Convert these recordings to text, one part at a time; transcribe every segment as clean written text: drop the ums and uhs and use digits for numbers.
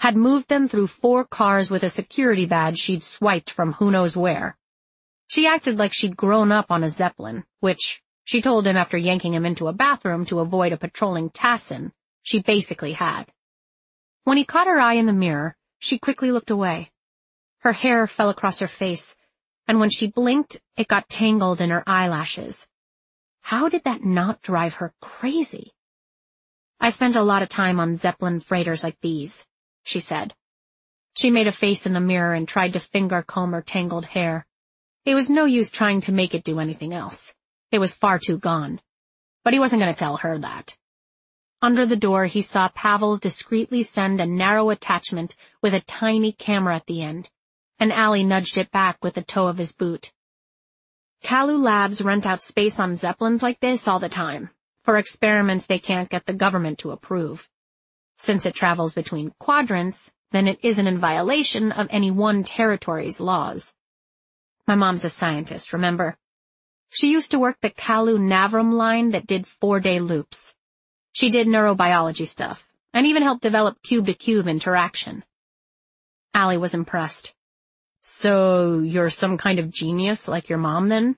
had moved them through 4 cars with a security badge she'd swiped from who knows where. She acted like she'd grown up on a Zeppelin, which, she told him after yanking him into a bathroom to avoid a patrolling Tassin, she basically had. When he caught her eye in the mirror, she quickly looked away. Her hair fell across her face, and when she blinked, it got tangled in her eyelashes. How did that not drive her crazy? I spent a lot of time on Zeppelin freighters like these, she said. She made a face in the mirror and tried to finger-comb her tangled hair. It was no use trying to make it do anything else. It was far too gone. But he wasn't going to tell her that. Under the door, he saw Pavel discreetly send a narrow attachment with a tiny camera at the end, and Allie nudged it back with the toe of his boot. Kalu Labs rent out space on Zeppelins like this all the time, for experiments they can't get the government to approve. Since it travels between quadrants, then it isn't in violation of any one territory's laws. My mom's a scientist, remember? She used to work the Kalu-Navram line that did 4-day loops. She did neurobiology stuff, and even helped develop cube-to-cube interaction. Allie was impressed. So, you're some kind of genius like your mom, then?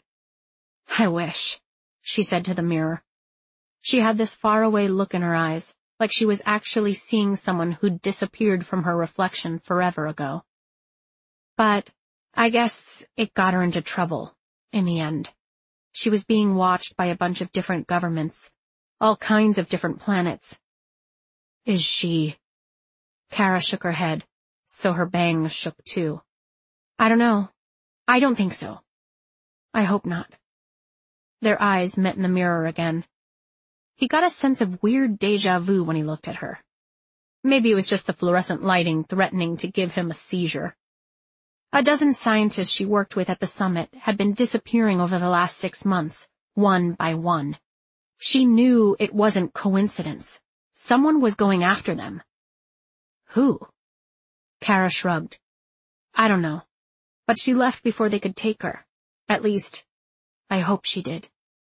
I wish, she said to the mirror. She had this faraway look in her eyes, like she was actually seeing someone who'd disappeared from her reflection forever ago. But I guess it got her into trouble, in the end. She was being watched by a bunch of different governments, all kinds of different planets. Is she? Kara shook her head, so her bangs shook too. I don't know. I don't think so. I hope not. Their eyes met in the mirror again. He got a sense of weird déjà vu when he looked at her. Maybe it was just the fluorescent lighting threatening to give him a seizure. A dozen scientists she worked with at the summit had been disappearing over the last 6 months, one by one. She knew it wasn't coincidence. Someone was going after them. Who? Kara shrugged. I don't know. But she left before they could take her. At least, I hope she did.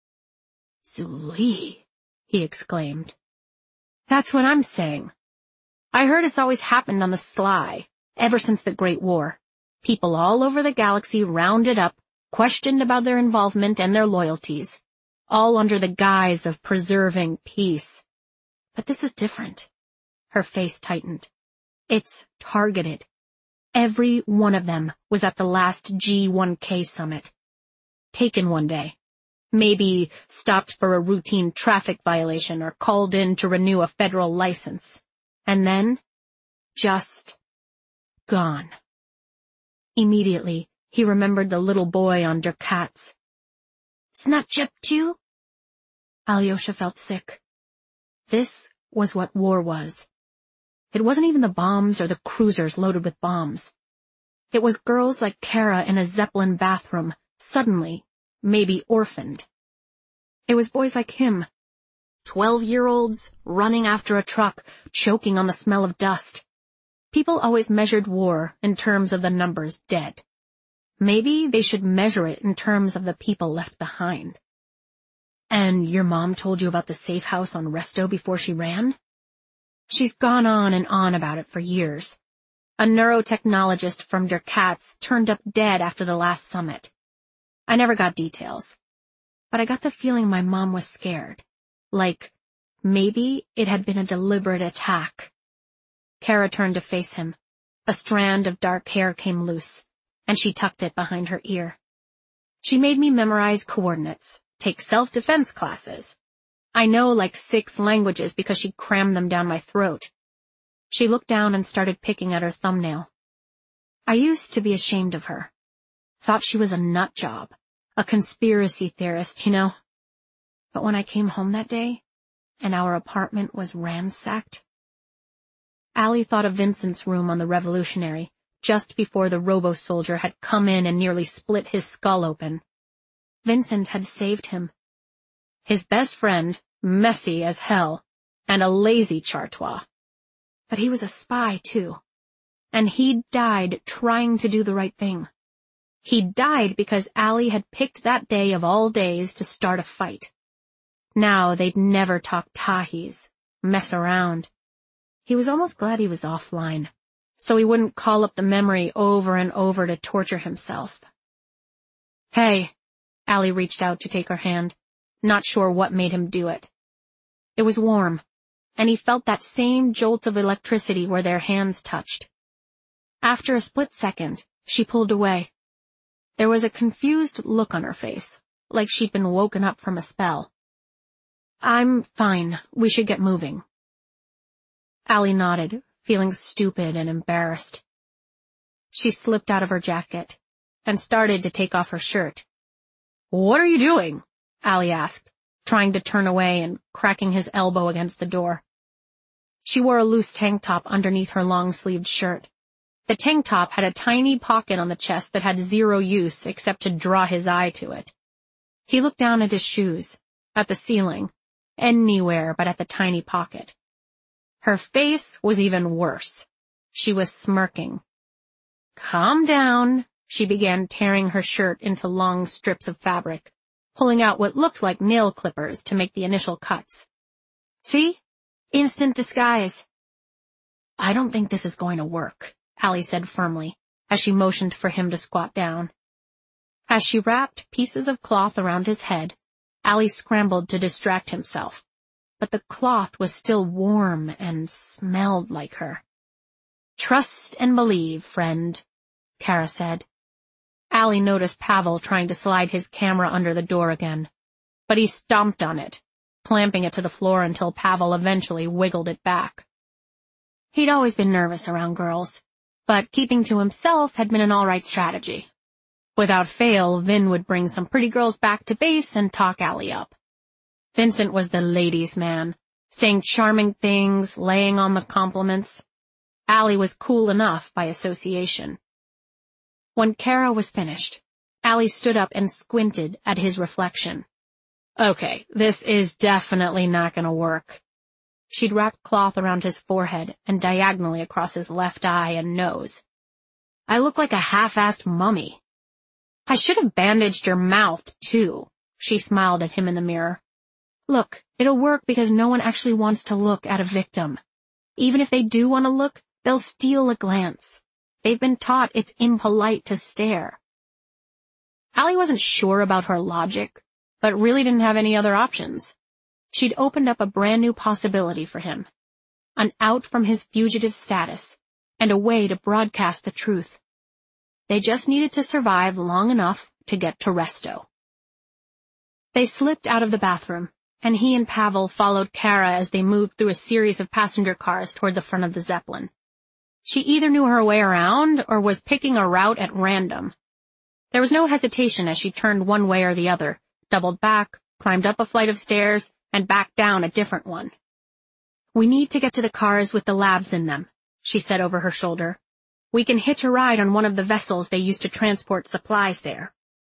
Zuli, he exclaimed. That's what I'm saying. I heard it's always happened on the sly, ever since the Great War. People all over the galaxy rounded up, questioned about their involvement and their loyalties, all under the guise of preserving peace. But this is different. Her face tightened. It's targeted. Every one of them was at the last G1K summit. Taken one day. Maybe stopped for a routine traffic violation or called in to renew a federal license. And then, just gone. Immediately, he remembered the little boy on Der Katz. Snatchip too? Alyosha felt sick. This was what war was. It wasn't even the bombs or the cruisers loaded with bombs. It was girls like Kara in a Zeppelin bathroom, suddenly, maybe orphaned. It was boys like him, 12-year-olds running after a truck, choking on the smell of dust. People always measured war in terms of the numbers dead. Maybe they should measure it in terms of the people left behind. And your mom told you about the safe house on Resto before she ran? She's gone on and on about it for years. A neurotechnologist from Der Katz turned up dead after the last summit. I never got details. But I got the feeling my mom was scared. Like, maybe it had been a deliberate attack. Kara turned to face him. A strand of dark hair came loose, and she tucked it behind her ear. She made me memorize coordinates, take self-defense classes. I know like 6 languages because she crammed them down my throat. She looked down and started picking at her thumbnail. I used to be ashamed of her. Thought she was a nut job, a conspiracy theorist, you know. But when I came home that day, and our apartment was ransacked. Allie thought of Vincent's room on the Revolutionary, just before the robo-soldier had come in and nearly split his skull open. Vincent had saved him. His best friend, messy as hell, and a lazy Chartois. But he was a spy, too. And he'd died trying to do the right thing. He'd died because Allie had picked that day of all days to start a fight. Now they'd never talk Tahis, mess around. He was almost glad he was offline. so he wouldn't call up the memory over and over to torture himself. "Hey," Allie reached out to take her hand, not sure what made him do it. It was warm, and he felt that same jolt of electricity where their hands touched. After a split second, she pulled away. There was a confused look on her face, like she'd been woken up from a spell. "I'm fine. We should get moving." Allie nodded, feeling stupid and embarrassed. She slipped out of her jacket and started to take off her shirt. "What are you doing?" Allie asked, trying to turn away and cracking his elbow against the door. She wore a loose tank top underneath her long-sleeved shirt. The tank top had a tiny pocket on the chest that had zero use except to draw his eye to it. He looked down at his shoes, at the ceiling, anywhere but at the tiny pocket. Her face was even worse. She was smirking. "Calm down," she began tearing her shirt into long strips of fabric, pulling out what looked like nail clippers to make the initial cuts. "See? Instant disguise." "I don't think this is going to work," Allie said firmly, as she motioned for him to squat down. As she wrapped pieces of cloth around his head, Allie scrambled to distract himself, but the cloth was still warm and smelled like her. "Trust and believe, friend," Kara said. Allie noticed Pavel trying to slide his camera under the door again, but he stomped on it, clamping it to the floor until Pavel eventually wiggled it back. He'd always been nervous around girls, but keeping to himself had been an all-right strategy. Without fail, Vin would bring some pretty girls back to base and talk Allie up. Vincent was the ladies' man, saying charming things, laying on the compliments. Allie was cool enough by association. When Kara was finished, Allie stood up and squinted at his reflection. "Okay, this is definitely not gonna work." She'd wrapped cloth around his forehead and diagonally across his left eye and nose. "I look like a half-assed mummy." "I should have bandaged your mouth, too," she smiled at him in the mirror. "Look, it'll work because no one actually wants to look at a victim. Even if they do want to look, they'll steal a glance. They've been taught it's impolite to stare." Allie wasn't sure about her logic, but really didn't have any other options. She'd opened up a brand new possibility for him. An out from his fugitive status, and a way to broadcast the truth. They just needed to survive long enough to get to Resto. They slipped out of the bathroom, and he and Pavel followed Kara as they moved through a series of passenger cars toward the front of the Zeppelin. She either knew her way around or was picking a route at random. There was no hesitation as she turned one way or the other, doubled back, climbed up a flight of stairs, and back down a different one. "We need to get to the cars with the labs in them," she said over her shoulder. "We can hitch a ride on one of the vessels they used to transport supplies there."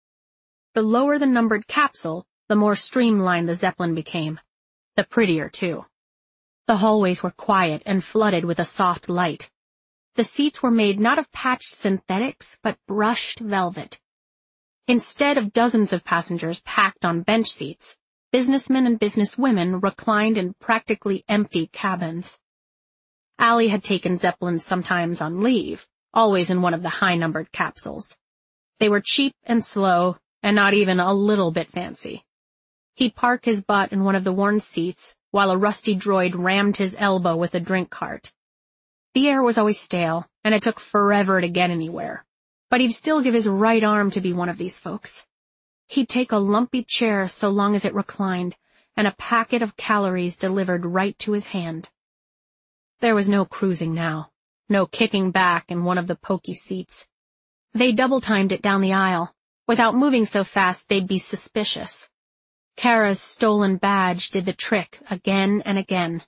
The lower the numbered capsule, the more streamlined the Zeppelin became. The prettier, too. The hallways were quiet and flooded with a soft light. The seats were made not of patched synthetics, but brushed velvet. Instead of dozens of passengers packed on bench seats, businessmen and businesswomen reclined in practically empty cabins. Allie had taken Zeppelins sometimes on leave, always in one of the high-numbered capsules. They were cheap and slow, and not even a little bit fancy. He'd park his butt in one of the worn seats, while a rusty droid rammed his elbow with a drink cart. The air was always stale, and it took forever to get anywhere. But he'd still give his right arm to be one of these folks. He'd take a lumpy chair so long as it reclined, and a packet of calories delivered right to his hand. There was no cruising now, no kicking back in one of the pokey seats. They double-timed it down the aisle. Without moving so fast, they'd be suspicious. Kara's stolen badge did the trick again and again.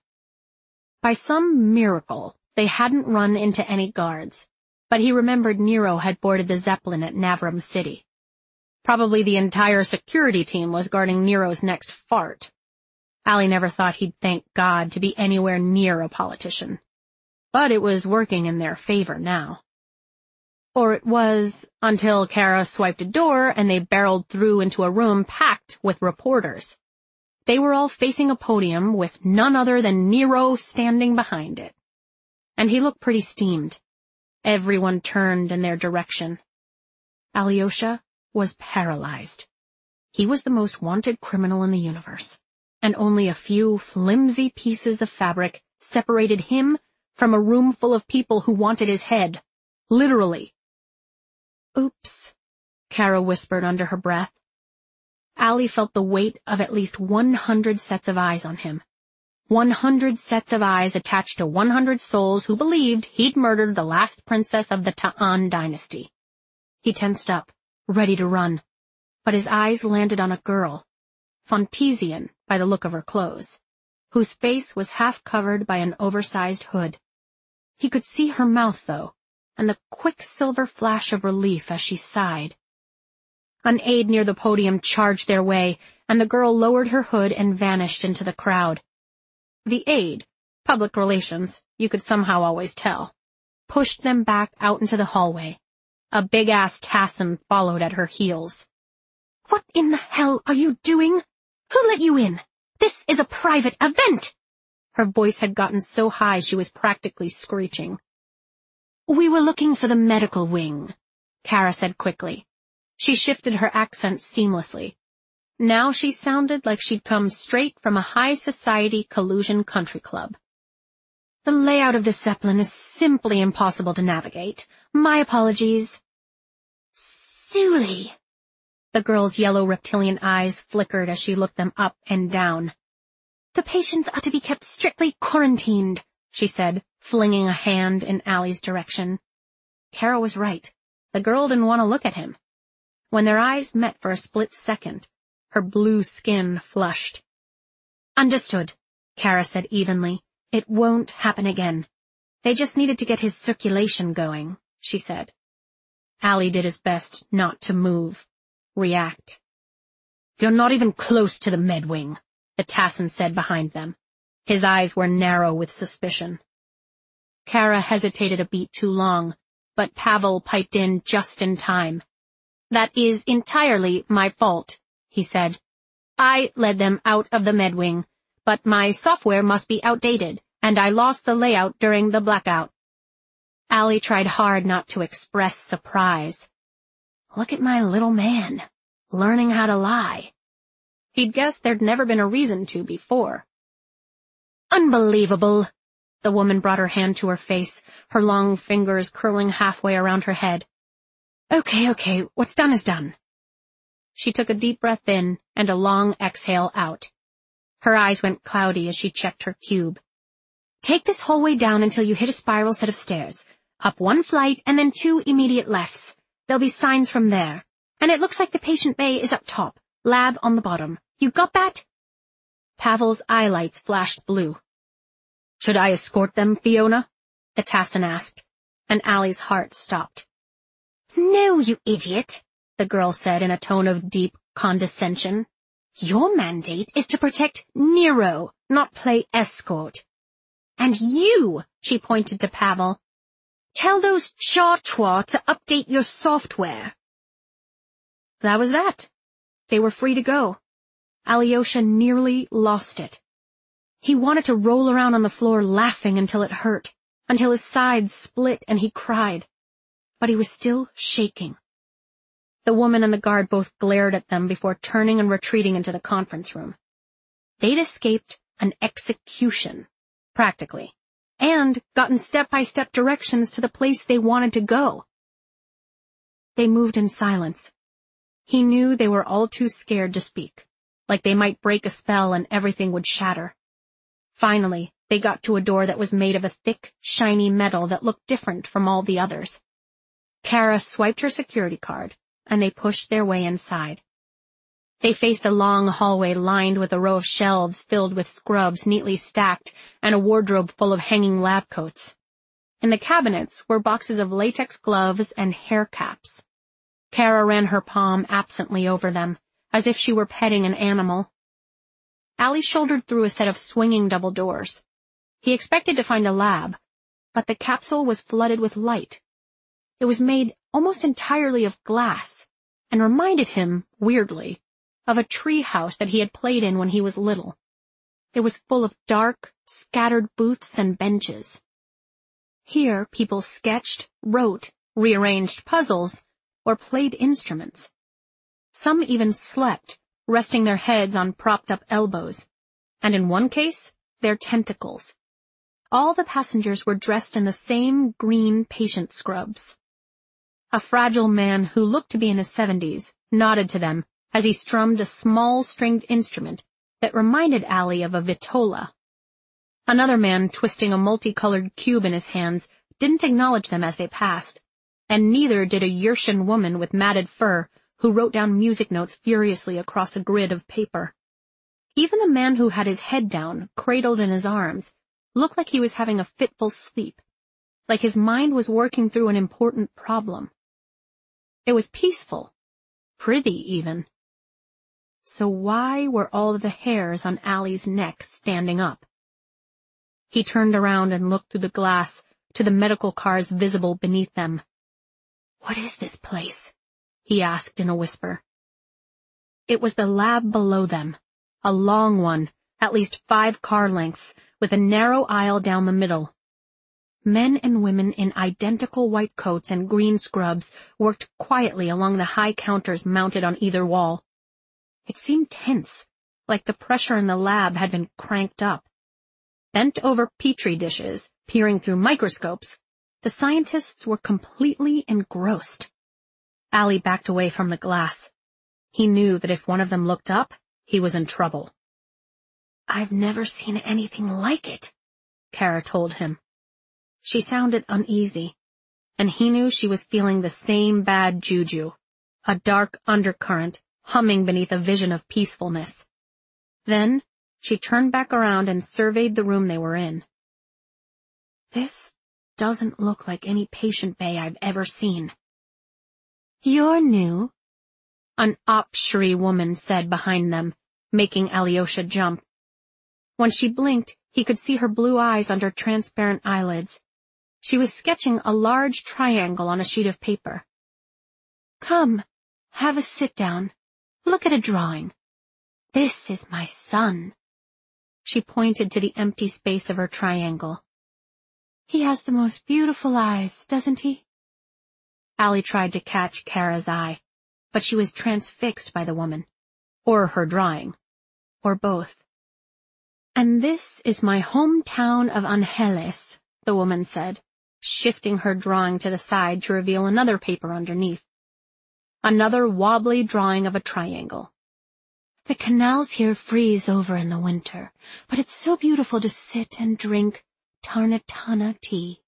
By some miracle, they hadn't run into any guards, but he remembered Nero had boarded the Zeppelin at Navram City. Probably the entire security team was guarding Nero's next fart. Allie never thought he'd thank God to be anywhere near a politician. But it was working in their favor now. Or it was, until Kara swiped a door and they barreled through into a room packed with reporters. They were all facing a podium with none other than Nero standing behind it. And he looked pretty steamed. Everyone turned in their direction. Alyosha was paralyzed. He was the most wanted criminal in the universe, and only a few flimsy pieces of fabric separated him from a room full of people who wanted his head. Literally. "Oops," Kara whispered under her breath. Allie felt the weight of at least 100 sets of eyes on him. 100 sets of eyes attached to 100 souls who believed he'd murdered the last princess of the Ta'an dynasty. He tensed up, ready to run, but his eyes landed on a girl, Fontesian by the look of her clothes, whose face was half covered by an oversized hood. He could see her mouth, though, and the quick silver flash of relief as she sighed. An aide near the podium charged their way, and the girl lowered her hood and vanished into the crowd. The aide, public relations, you could somehow always tell, pushed them back out into the hallway. A big-ass Tassin followed at her heels. "What in the hell are you doing? Who let you in? This is a private event!" Her voice had gotten so high she was practically screeching. "We were looking for the medical wing," Kara said quickly. She shifted her accent seamlessly. Now she sounded like she'd come straight from a high-society collusion country club. "The layout of this Zeppelin is simply impossible to navigate. My apologies." "Zuli." The girl's yellow reptilian eyes flickered as she looked them up and down. "The patients are to be kept strictly quarantined," she said, flinging a hand in Allie's direction. Kara was right. The girl didn't want to look at him. When their eyes met for a split second, her blue skin flushed. "Understood," Kara said evenly. "It won't happen again. They just needed to get his circulation going," she said. Allie did his best not to move, react. "You're not even close to the med wing," the Tassin said behind them. His eyes were narrow with suspicion. Kara hesitated a beat too long, but Pavel piped in just in time. "That is entirely my fault," he said. "I led them out of the med wing, but my software must be outdated, and I lost the layout during the blackout." Allie tried hard not to express surprise. Look at my little man, learning how to lie. He'd guessed there'd never been a reason to before. "Unbelievable." The woman brought her hand to her face, her long fingers curling halfway around her head. Okay, what's done is done." She took a deep breath in and a long exhale out. Her eyes went cloudy as she checked her cube. "Take this hallway down until you hit a spiral set of stairs. Up one flight and then 2 immediate lefts. There'll be signs from there. And it looks like the patient bay is up top, lab on the bottom. You got that?" Pavel's eye lights flashed blue. "Should I escort them, Fiona?" the Tassin asked, and Allie's heart stopped. "No, you idiot," the girl said in a tone of deep condescension. "Your mandate is to protect Nero, not play escort. And you," she pointed to Pavel, "tell those Chartois to update your software." That was that. They were free to go. Alyosha nearly lost it. He wanted to roll around on the floor laughing until it hurt, until his sides split and he cried. But he was still shaking. The woman and the guard both glared at them before turning and retreating into the conference room. They'd escaped an execution, practically, and gotten step-by-step directions to the place they wanted to go. They moved in silence. He knew they were all too scared to speak, like they might break a spell and everything would shatter. Finally, they got to a door that was made of a thick, shiny metal that looked different from all the others. Kara swiped her security card, and they pushed their way inside. They faced a long hallway lined with a row of shelves filled with scrubs neatly stacked and a wardrobe full of hanging lab coats. In the cabinets were boxes of latex gloves and hair caps. Kara ran her palm absently over them, as if she were petting an animal. Allie shouldered through a set of swinging double doors. He expected to find a lab, but the capsule was flooded with light. It was made almost entirely of glass, and reminded him, weirdly, of a tree house that he had played in when he was little. It was full of dark, scattered booths and benches. Here people sketched, wrote, rearranged puzzles, or played instruments. Some even slept, resting their heads on propped-up elbows, and in one case, their tentacles. All the passengers were dressed in the same green patient scrubs. A fragile man who looked to be in his 70s nodded to them as he strummed a small stringed instrument that reminded Allie of a vitola. Another man twisting a multicolored cube in his hands didn't acknowledge them as they passed, and neither did a Yersian woman with matted fur who wrote down music notes furiously across a grid of paper. Even the man who had his head down, cradled in his arms, looked like he was having a fitful sleep, like his mind was working through an important problem. It was peaceful, pretty even. So why were all the hairs on Allie's neck standing up? He turned around and looked through the glass to the medical cars visible beneath them. "What is this place?" he asked in a whisper. It was the lab below them, a long one, at least 5 car lengths, with a narrow aisle down the middle. Men and women in identical white coats and green scrubs worked quietly along the high counters mounted on either wall. It seemed tense, like the pressure in the lab had been cranked up. Bent over petri dishes, peering through microscopes, the scientists were completely engrossed. Allie backed away from the glass. He knew that if one of them looked up, he was in trouble. "I've never seen anything like it," Kara told him. She sounded uneasy, and he knew she was feeling the same bad juju, a dark undercurrent humming beneath a vision of peacefulness. Then she turned back around and surveyed the room they were in. "This doesn't look like any patient bay I've ever seen." "You're new," an Apshri woman said behind them, making Alyosha jump. When she blinked, he could see her blue eyes under transparent eyelids. She was sketching a large triangle on a sheet of paper. "Come, have a sit down. Look at a drawing. This is my son." She pointed to the empty space of her triangle. "He has the most beautiful eyes, doesn't he?" Allie tried to catch Kara's eye, but she was transfixed by the woman. Or her drawing. Or both. "And this is my hometown of Angeles," the woman said, shifting her drawing to the side to reveal another paper underneath. Another wobbly drawing of a triangle. "The canals here freeze over in the winter, but it's so beautiful to sit and drink Tarnatana tea."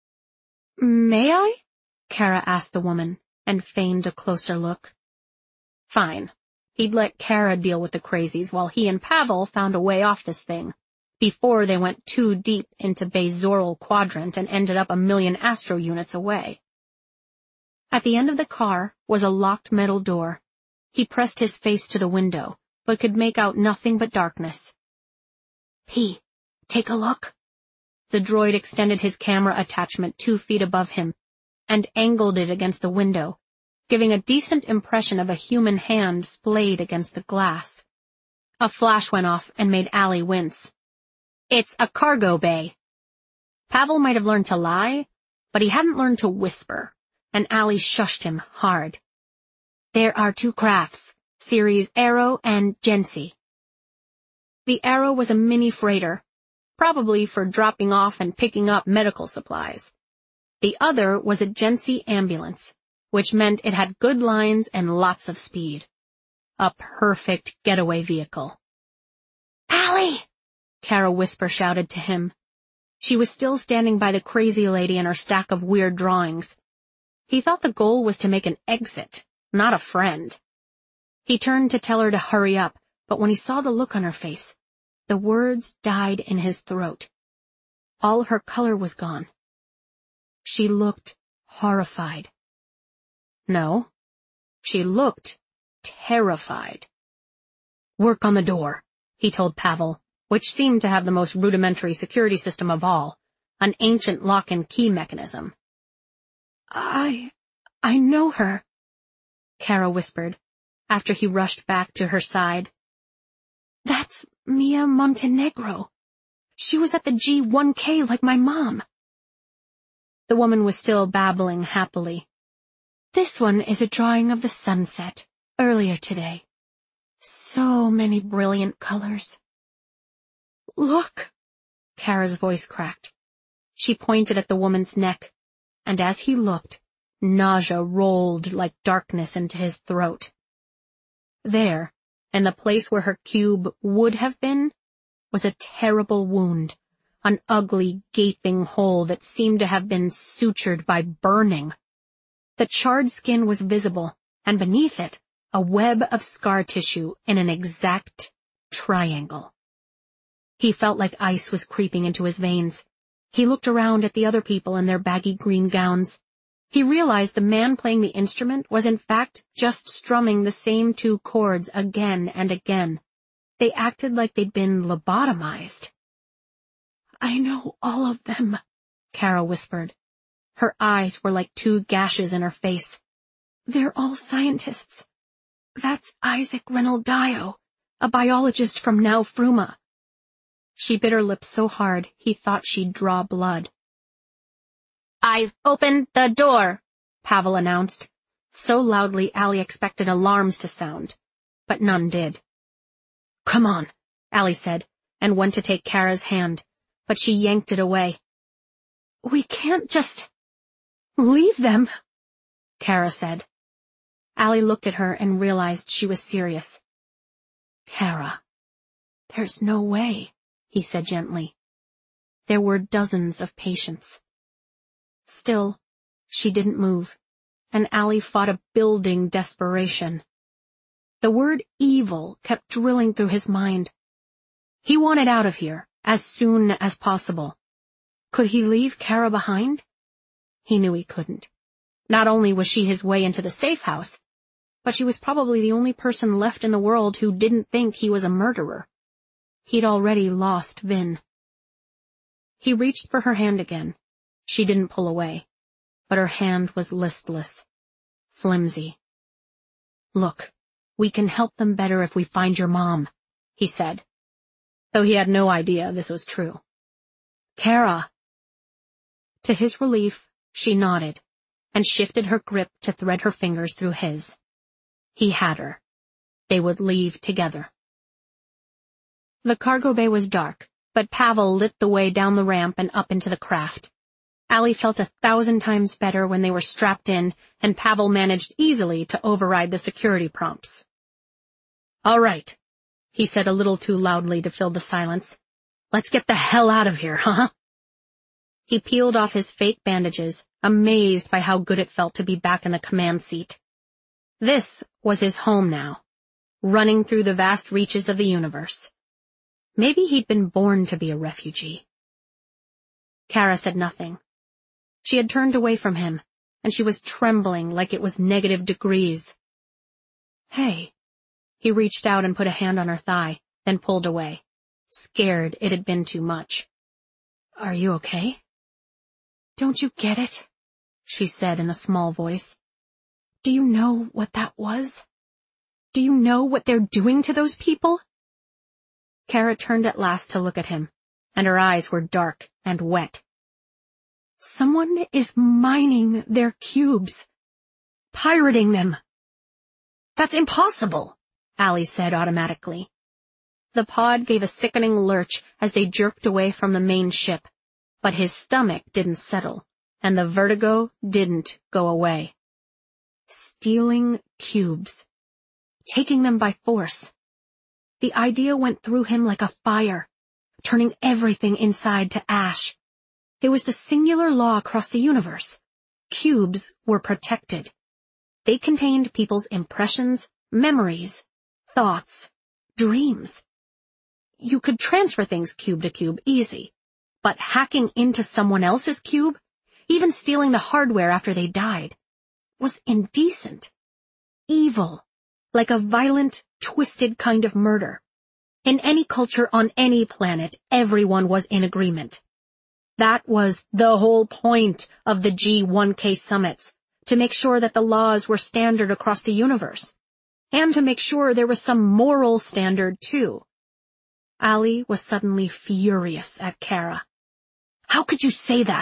"May I?" Kara asked the woman, and feigned a closer look. Fine. He'd let Kara deal with the crazies while he and Pavel found a way off this thing, before they went too deep into Bazoral Quadrant and ended up 1,000,000 astro units away. At the end of the car was a locked metal door. He pressed his face to the window, but could make out nothing but darkness. "P, take a look." The droid extended his camera attachment 2 feet above him, and angled it against the window, giving a decent impression of a human hand splayed against the glass. A flash went off and made Allie wince. "It's a cargo bay." Pavel might have learned to lie, but he hadn't learned to whisper, and Allie shushed him hard. "There are 2 crafts, Series Arrow and Gensi." The Arrow was a mini freighter, probably for dropping off and picking up medical supplies. The other was a Gensi ambulance, which meant it had good lines and lots of speed. A perfect getaway vehicle. "Allie!" Kara whisper shouted to him. She was still standing by the crazy lady and her stack of weird drawings. He thought the goal was to make an exit, not a friend. He turned to tell her to hurry up, but when he saw the look on her face, the words died in his throat. All her color was gone. She looked horrified. No, she looked terrified. "Work on the door," he told Pavel, which seemed to have the most rudimentary security system of all, an ancient lock and key mechanism. I know her," Kara whispered, after he rushed back to her side. "That's Mia Montenegro. She was at the G1K like my mom." The woman was still babbling happily. This one is a drawing of the sunset, earlier today. So many brilliant colors. Look! Kara's voice cracked. She pointed at the woman's neck, and as he looked, nausea rolled like darkness into his throat. There, in the place where her cube would have been, was a terrible wound, an ugly, gaping hole that seemed to have been sutured by burning. The charred skin was visible, and beneath it, a web of scar tissue in an exact triangle. He felt like ice was creeping into his veins. He looked around at the other people in their baggy green gowns. He realized the man playing the instrument was in fact just strumming the same 2 chords again and again. They acted like they'd been lobotomized. I know all of them, Kara whispered. Her eyes were like 2 gashes in her face. They're all scientists. That's Isaac Reynolds-Dio, a biologist from Now Fruma. She bit her lips so hard he thought she'd draw blood. I've opened the door, Pavel announced, so loudly Allie expected alarms to sound, but none did. Come on, Allie said, and went to take Kara's hand, but she yanked it away. We can't just leave them, Kara said. Allie looked at her and realized she was serious. Kara, there's no way, he said gently. There were dozens of patients. Still, she didn't move, and Allie fought a building desperation. The word evil kept drilling through his mind. He wanted out of here as soon as possible. Could he leave Kara behind? He knew he couldn't. Not only was she his way into the safe house, but she was probably the only person left in the world who didn't think he was a murderer. He'd already lost Vin. He reached for her hand again. She didn't pull away, but her hand was listless, flimsy. Look, we can help them better if we find your mom, he said, though he had no idea this was true. Kara. To his relief, she nodded, and shifted her grip to thread her fingers through his. He had her. They would leave together. The cargo bay was dark, but Pavel lit the way down the ramp and up into the craft. Allie felt 1,000 times better when they were strapped in, and Pavel managed easily to override the security prompts. All right, he said a little too loudly to fill the silence. Let's get the hell out of here, huh? He peeled off his fake bandages, amazed by how good it felt to be back in the command seat. This was his home now, running through the vast reaches of the universe. Maybe he'd been born to be a refugee. Kara said nothing. She had turned away from him, and she was trembling like it was negative degrees. Hey. He reached out and put a hand on her thigh, then pulled away, scared it had been too much. Are you okay? Don't you get it? She said in a small voice. Do you know what that was? Do you know what they're doing to those people? Kara turned at last to look at him, and her eyes were dark and wet. Someone is mining their cubes, pirating them. That's impossible, Allie said automatically. The pod gave a sickening lurch as they jerked away from the main ship, but his stomach didn't settle, and the vertigo didn't go away. Stealing cubes. Taking them by force. The idea went through him like a fire, turning everything inside to ash. It was the singular law across the universe. Cubes were protected. They contained people's impressions, memories, thoughts, dreams. You could transfer things cube to cube easy, but hacking into someone else's cube, even stealing the hardware after they died, was indecent. Evil, like a violent, twisted kind of murder. In any culture on any planet, everyone was in agreement. That was the whole point of the G1K summits, to make sure that the laws were standard across the universe, and to make sure there was some moral standard too. Allie was suddenly furious at Kara. How could you say that?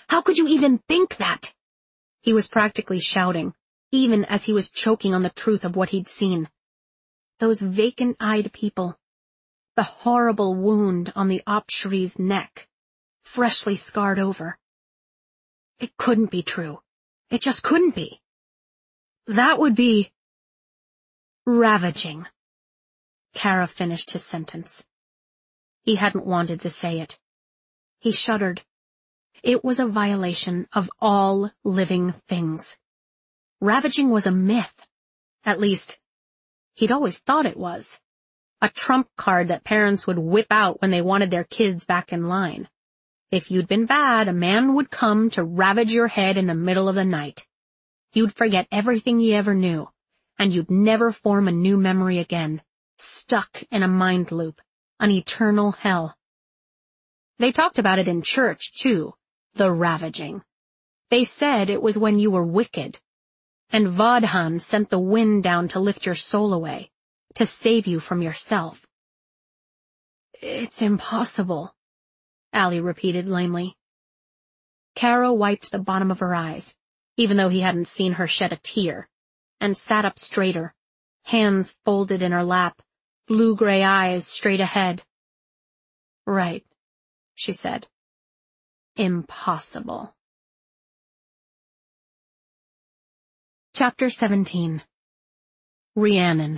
How could you even think that? He was practically shouting, even as he was choking on the truth of what he'd seen. Those vacant-eyed people. The horrible wound on the Opshri's neck, freshly scarred over. It couldn't be true. It just couldn't be. That would be ravaging. Kara finished his sentence. He hadn't wanted to say it. He shuddered. It was a violation of all living things. Ravaging was a myth. At least, he'd always thought it was. A trump card that parents would whip out when they wanted their kids back in line. If you'd been bad, a man would come to ravage your head in the middle of the night. You'd forget everything you ever knew, and you'd never form a new memory again, stuck in a mind loop, an eternal hell. They talked about it in church, too, the ravaging. They said it was when you were wicked, and Vodhan sent the wind down to lift your soul away, to save you from yourself. It's impossible, Allie repeated lamely. Kara wiped the bottom of her eyes, even though he hadn't seen her shed a tear, and sat up straighter, hands folded in her lap, blue-gray eyes straight ahead. Right, she said. Impossible. Chapter 17. Rhiannon.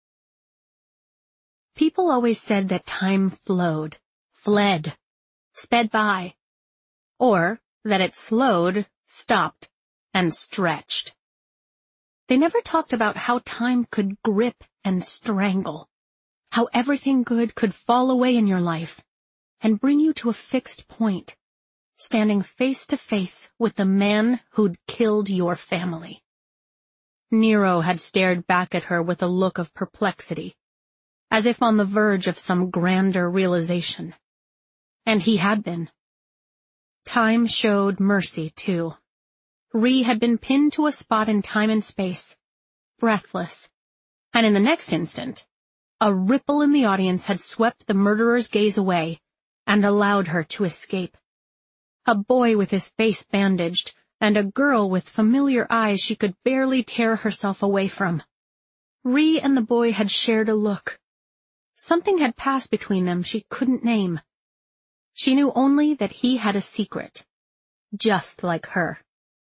People always said that time flowed, fled, sped by, or that it slowed, stopped, and stretched. They never talked about how time could grip and strangle, how everything good could fall away in your life and bring you to a fixed point, standing face to face with the man who'd killed your family. Nero had stared back at her with a look of perplexity, as if on the verge of some grander realization. And he had been. Time showed mercy, too. Rhi had been pinned to a spot in time and space, breathless, and in the next instant, a ripple in the audience had swept the murderer's gaze away and allowed her to escape. A boy with his face bandaged, and a girl with familiar eyes she could barely tear herself away from. Rhi and the boy had shared a look. Something had passed between them she couldn't name. She knew only that he had a secret, just like her.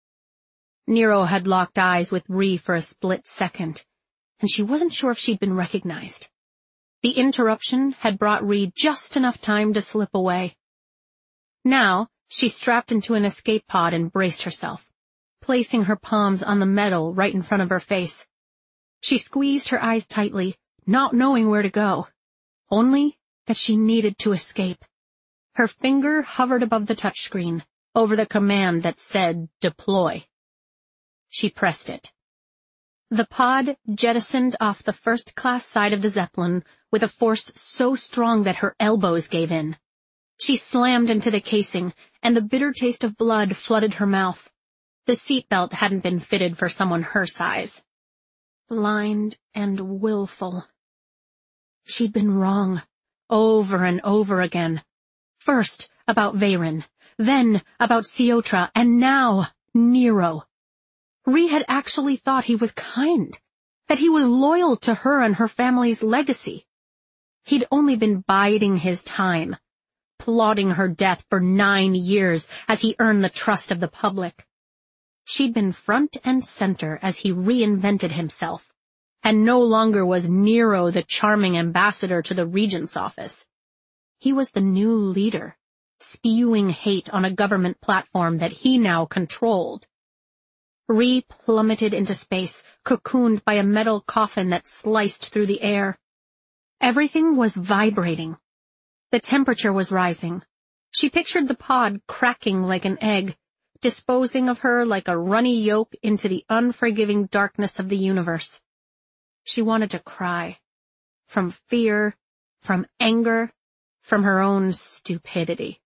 Nero had locked eyes with Rhi for a split second, and she wasn't sure if she'd been recognized. The interruption had brought Rhi just enough time to slip away. Now, she strapped into an escape pod and braced herself, placing her palms on the metal right in front of her face. She squeezed her eyes tightly, not knowing where to go, only that she needed to escape. Her finger hovered above the touchscreen, over the command that said, "Deploy." She pressed it. The pod jettisoned off the first-class side of the Zeppelin with a force so strong that her elbows gave in. She slammed into the casing, and the bitter taste of blood flooded her mouth. The seatbelt hadn't been fitted for someone her size. Blind and willful. She'd been wrong, over and over again. First about Veyron, then about Siotra, and now Nero. Rhi had actually thought he was kind, that he was loyal to her and her family's legacy. He'd only been biding his time, plotting her death for 9 years as he earned the trust of the public. She'd been front and center as he reinvented himself, and no longer was Nero the charming ambassador to the regent's office. He was the new leader, spewing hate on a government platform that he now controlled. Rhi plummeted into space, cocooned by a metal coffin that sliced through the air. Everything was vibrating. The temperature was rising. She pictured the pod cracking like an egg, disposing of her like a runny yolk into the unforgiving darkness of the universe. She wanted to cry. From fear, from anger, from her own stupidity.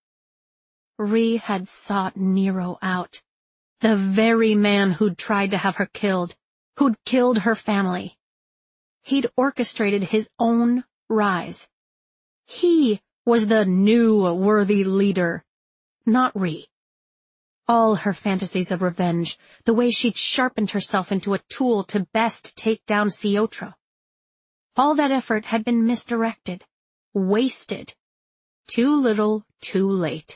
Rhi had sought Nero out. The very man who'd tried to have her killed, who'd killed her family. He'd orchestrated his own rise. He was the new worthy leader, not Rhi. All her fantasies of revenge, the way she'd sharpened herself into a tool to best take down Siotra. All that effort had been misdirected, wasted. Too little, too late.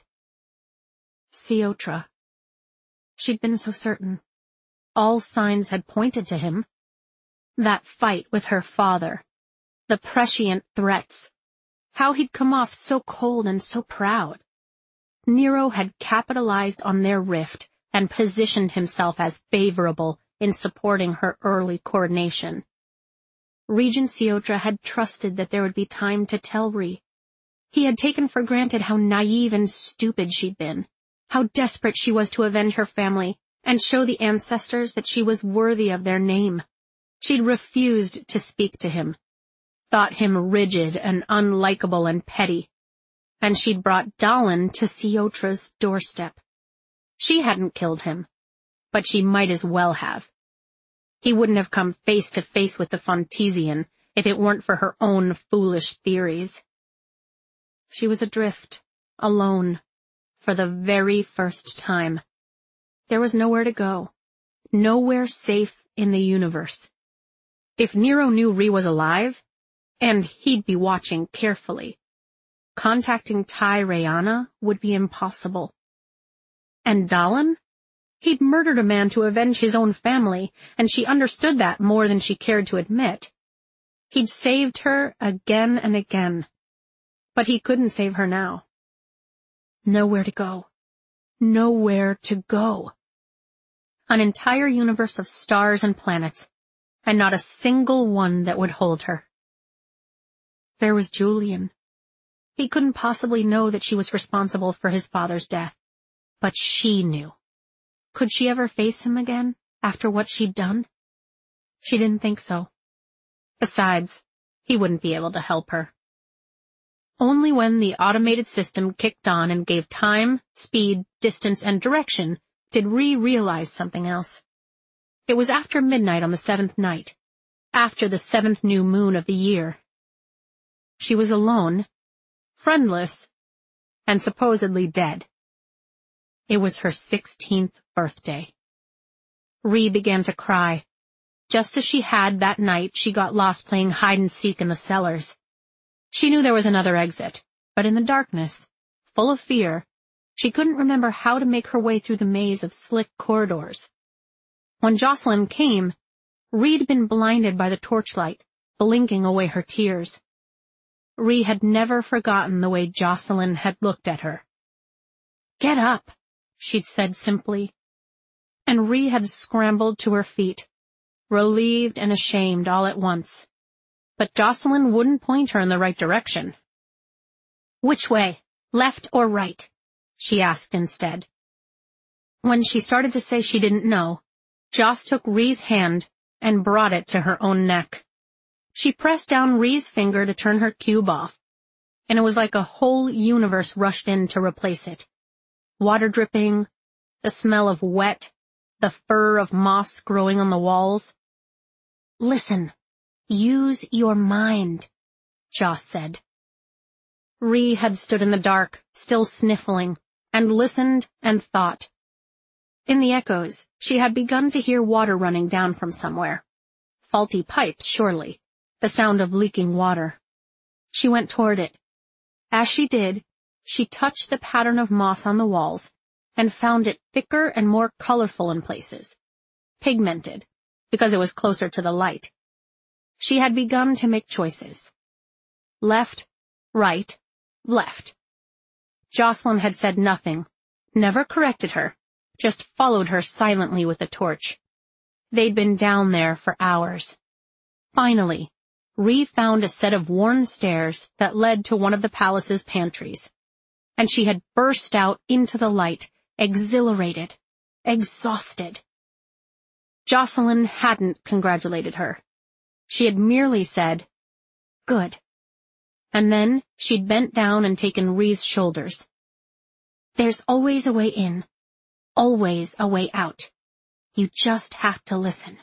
Siotra. She'd been so certain. All signs had pointed to him. That fight with her father. The prescient threats. How he'd come off so cold and so proud. Nero had capitalized on their rift and positioned himself as favorable in supporting her early coronation. Regent Siotra had trusted that there would be time to tell Rhi. He had taken for granted how naive and stupid she'd been, how desperate she was to avenge her family and show the ancestors that she was worthy of their name. She'd refused to speak to him, thought him rigid and unlikable and petty, and she'd brought Dallin to Siotra's doorstep. She hadn't killed him, but she might as well have. He wouldn't have come face to face with the Fontesian if it weren't for her own foolish theories. She was adrift, alone, for the very first time. There was nowhere to go, nowhere safe in the universe. If Nero knew Rhi was alive, and he'd be watching carefully, contacting Tai Rayana would be impossible. And Dallin? He'd murdered a man to avenge his own family, and she understood that more than she cared to admit. He'd saved her again and again, but he couldn't save her now. Nowhere to go. Nowhere to go. An entire universe of stars and planets, and not a single one that would hold her. There was Julian. He couldn't possibly know that she was responsible for his father's death, but she knew. Could she ever face him again, after what she'd done? She didn't think so. Besides, he wouldn't be able to help her. Only when the automated system kicked on and gave time, speed, distance, and direction did Rhi realize something else. It was after midnight on the 7th night, after the 7th new moon of the year. She was alone, friendless, and supposedly dead. It was her 16th birthday. Rhi began to cry. Just as she had that night, she got lost playing hide-and-seek in the cellars. She knew there was another exit, but in the darkness, full of fear, she couldn't remember how to make her way through the maze of slick corridors. When Jocelyn came, Rhi'd been blinded by the torchlight, blinking away her tears. Rhi had never forgotten the way Jocelyn had looked at her. "Get up," she'd said simply. And Rhi had scrambled to her feet, relieved and ashamed all at once. But Jocelyn wouldn't point her in the right direction. "Which way, left or right?" she asked instead. When she started to say she didn't know, Joss took Rhi's hand and brought it to her own neck. She pressed down Rhi's finger to turn her cube off, and it was like a whole universe rushed in to replace it. Water dripping, the smell of wet, the fur of moss growing on the walls. "Listen, use your mind," Joss said. Rhi had stood in the dark, still sniffling, and listened and thought. In the echoes, she had begun to hear water running down from somewhere. Faulty pipes, surely, the sound of leaking water. She went toward it. As she did, she touched the pattern of moss on the walls and found it thicker and more colorful in places. Pigmented, because it was closer to the light. She had begun to make choices. Left, right, left. Jocelyn had said nothing, never corrected her, just followed her silently with the torch. They'd been down there for hours. Finally, Rhi found a set of worn stairs that led to one of the palace's pantries, and she had burst out into the light, exhilarated, exhausted. Jocelyn hadn't congratulated her. She had merely said, "Good." And then she'd bent down and taken Rhi's shoulders. "There's always a way in, always a way out. You just have to listen."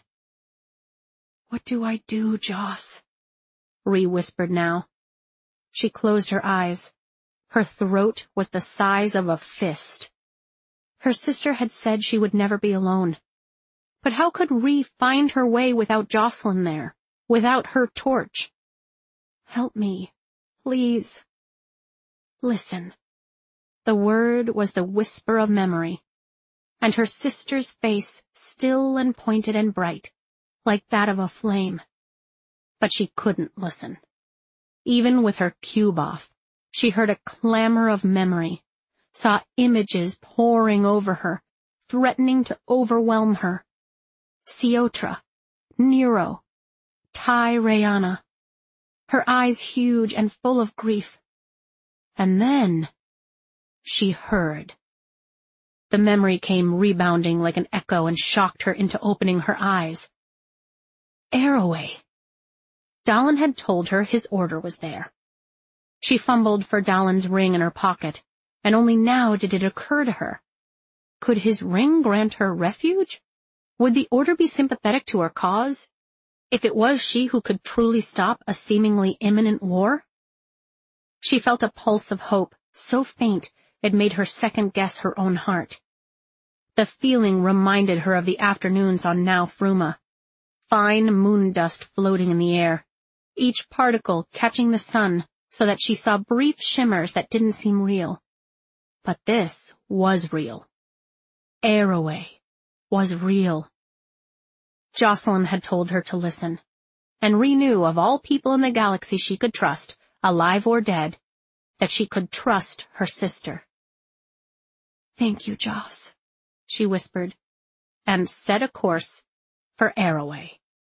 "What do I do, Joss?" Rhi whispered now. She closed her eyes. Her throat was the size of a fist. Her sister had said she would never be alone. But how could Ree find her way without Jocelyn there, without her torch? Help me, please. Listen. The word was the whisper of memory, and her sister's face still and pointed and bright, like that of a flame. But she couldn't listen. Even with her cube off, she heard a clamor of memory, saw images pouring over her, threatening to overwhelm her. Siotra, Nero, Tai Rayana, her eyes huge and full of grief. And then she heard. The memory came rebounding like an echo and shocked her into opening her eyes. Arroway. Dallin had told her his order was there. She fumbled for Dallin's ring in her pocket, and only now did it occur to her. Could his ring grant her refuge? Would the order be sympathetic to her cause, if it was she who could truly stop a seemingly imminent war? She felt a pulse of hope, so faint it made her second-guess her own heart. The feeling reminded her of the afternoons on Now Fruma. Fine moon dust floating in the air, each particle catching the sun so that she saw brief shimmers that didn't seem real. But this was real. Arroway was real. Jocelyn had told her to listen, and Ree knew of all people in the galaxy she could trust, alive or dead, that she could trust her sister. Thank you, Joss, she whispered, and set a course for Arroway.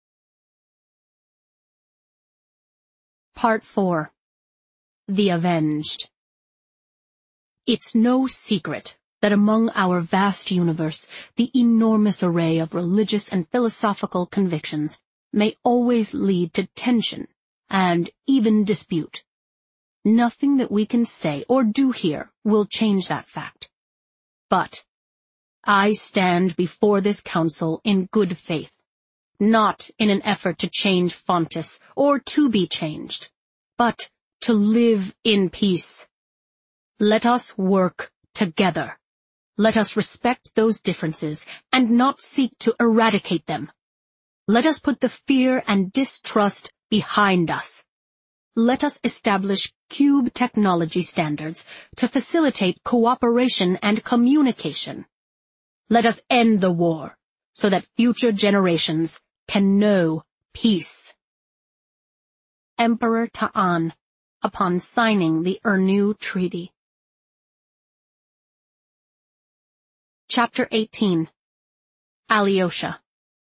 Part 4. The Avenged. It's no secret that among our vast universe, the enormous array of religious and philosophical convictions may always lead to tension and even dispute. Nothing that we can say or do here will change that fact. But I stand before this council in good faith, not in an effort to change Fontis or to be changed, but to live in peace. Let us work together. Let us respect those differences and not seek to eradicate them. Let us put the fear and distrust behind us. Let us establish cube technology standards to facilitate cooperation and communication. Let us end the war so that future generations can know peace. Emperor Ta'an, upon signing the Ernu Treaty. Chapter 18. Alyosha.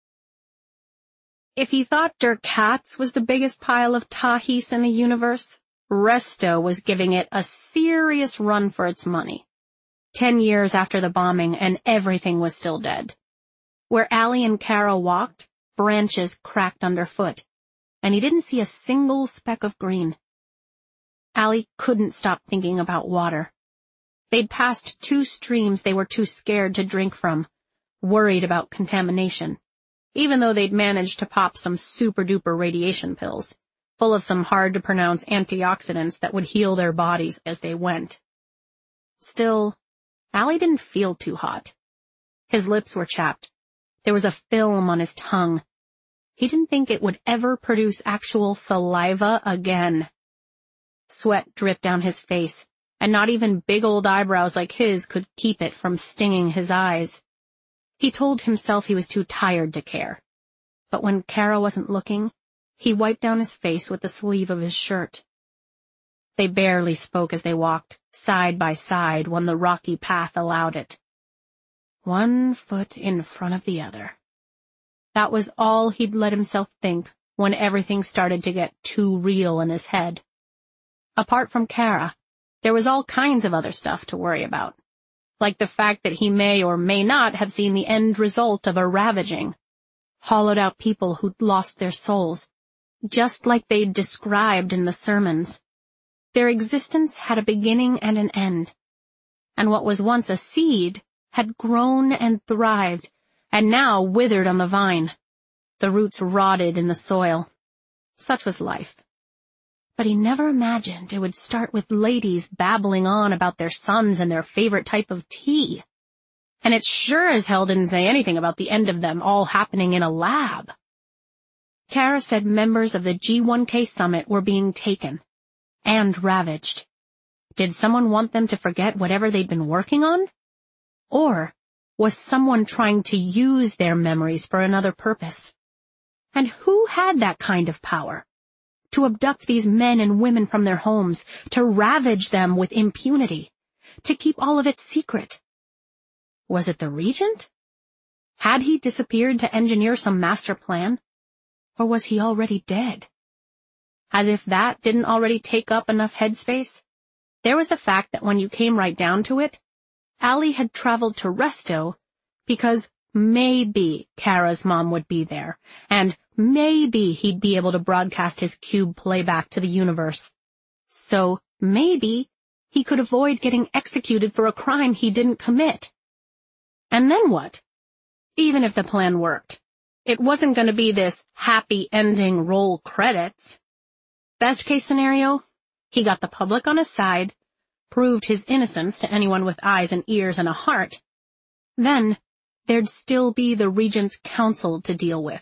If you thought Dirk Hatz was the biggest pile of Tahis in the universe, Resto was giving it a serious run for its money. 10 years after the bombing, and everything was still dead. Where Allie and Kara walked, branches cracked underfoot, and he didn't see a single speck of green. Allie couldn't stop thinking about water. They'd passed 2 streams they were too scared to drink from, worried about contamination, even though they'd managed to pop some super-duper radiation pills, full of some hard-to-pronounce antioxidants that would heal their bodies as they went. Still, Allie didn't feel too hot. His lips were chapped. There was a film on his tongue. He didn't think it would ever produce actual saliva again. Sweat dripped down his face, and not even big old eyebrows like his could keep it from stinging his eyes. He told himself he was too tired to care. But when Kara wasn't looking, he wiped down his face with the sleeve of his shirt. They barely spoke as they walked, side by side when the rocky path allowed it. 1 foot in front of the other. That was all he'd let himself think when everything started to get too real in his head. Apart from Kara, there was all kinds of other stuff to worry about, like the fact that he may or may not have seen the end result of a ravaging, hollowed out people who'd lost their souls, just like they'd described in the sermons. Their existence had a beginning and an end, and what was once a seed had grown and thrived, and now withered on the vine. The roots rotted in the soil. Such was life. But he never imagined it would start with ladies babbling on about their sons and their favorite type of tea. And it sure as hell didn't say anything about the end of them all happening in a lab. Kara said members of the G1K summit were being taken and ravaged. Did someone want them to forget whatever they'd been working on? Or was someone trying to use their memories for another purpose? And who had that kind of power? To abduct these men and women from their homes, to ravage them with impunity, to keep all of it secret. Was it the Regent? Had he disappeared to engineer some master plan? Or was he already dead? As if that didn't already take up enough headspace, there was the fact that when you came right down to it, Allie had traveled to Resto because maybe Kara's mom would be there, and maybe he'd be able to broadcast his cube playback to the universe. So maybe he could avoid getting executed for a crime he didn't commit. And then what? Even if the plan worked, it wasn't going to be this happy ending roll credits. Best case scenario, he got the public on his side, proved his innocence to anyone with eyes and ears and a heart. Then there'd still be the Regent's Council to deal with.